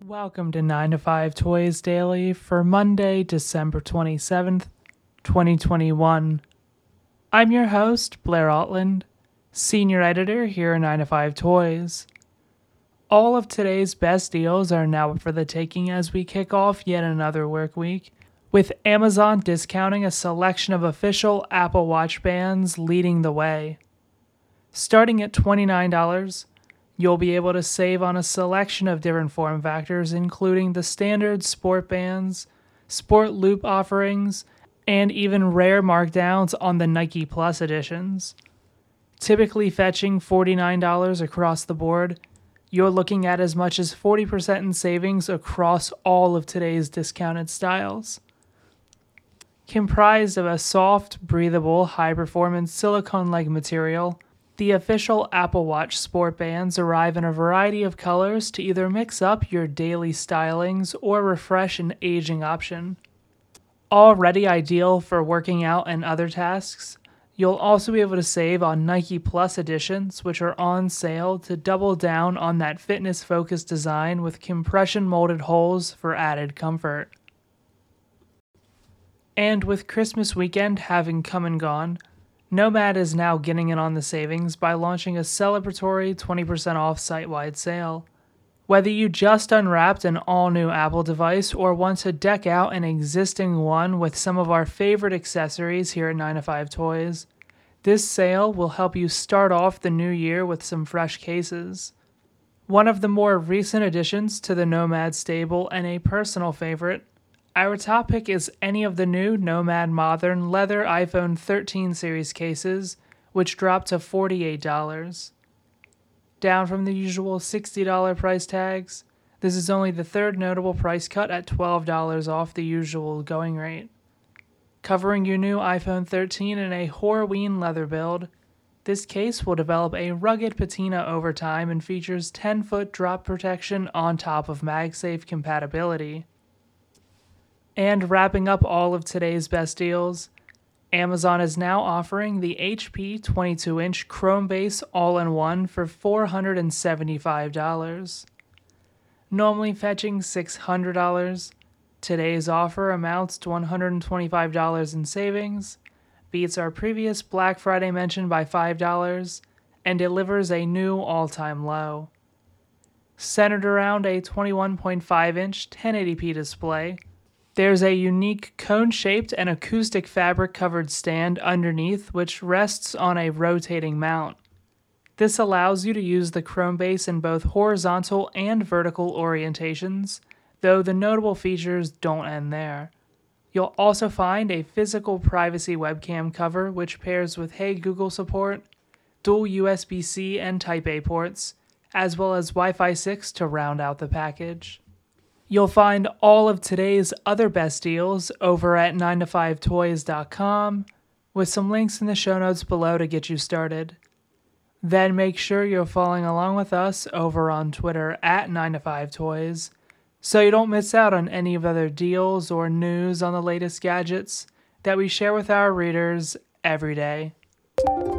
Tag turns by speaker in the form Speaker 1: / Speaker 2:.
Speaker 1: Welcome to 9 to 5 Toys Daily for Monday, December 27th, 2021. I'm your host, Blair Altland, Senior Editor here at 9 to 5 Toys. All of today's best deals are now up for the taking as we kick off yet another work week, with Amazon discounting a selection of official Apple Watch bands leading the way. Starting at $29, you'll be able to save on a selection of different form factors, including the standard sport bands, sport loop offerings, and even rare markdowns on the Nike Plus editions. Typically fetching $49 across the board, you're looking at as much as 40% in savings across all of today's discounted styles. Comprised of a soft, breathable, high-performance silicone-like material, the official Apple Watch sport bands arrive in a variety of colors to either mix up your daily stylings or refresh an aging option. Already ideal for working out and other tasks, you'll also be able to save on Nike Plus editions, which are on sale to double down on that fitness-focused design with compression-molded holes for added comfort. And with Christmas weekend having come and gone, Nomad is now getting in on the savings by launching a celebratory 20% off site-wide sale. Whether you just unwrapped an all-new Apple device or want to deck out an existing one with some of our favorite accessories here at 9 to 5 Toys, this sale will help you start off the new year with some fresh cases. One of the more recent additions to the Nomad stable and a personal favorite, our top pick is any of the new Nomad Modern leather iPhone 13 series cases, which dropped to $48. Down from the usual $60 price tags, this is only the third notable price cut at $12 off the usual going rate. Covering your new iPhone 13 in a Horween leather build, this case will develop a rugged patina over time and features 10-foot drop protection on top of MagSafe compatibility. And wrapping up all of today's best deals, Amazon is now offering the HP 22-inch Chrome Base All-in-One for $475. Normally fetching $600, today's offer amounts to $125 in savings, beats our previous Black Friday mention by $5, and delivers a new all-time low. Centered around a 21.5-inch 1080p display, there's a unique cone-shaped and acoustic fabric-covered stand underneath which rests on a rotating mount. This allows you to use the Chrome Base in both horizontal and vertical orientations, though the notable features don't end there. You'll also find a physical privacy webcam cover which pairs with Hey Google support, dual USB-C and Type-A ports, as well as Wi-Fi 6 to round out the package. You'll find all of today's other best deals over at 9to5toys.com, with some links in the show notes below to get you started. Then make sure you're following along with us over on Twitter at 9to5toys, so you don't miss out on any of the other deals or news on the latest gadgets that we share with our readers every day.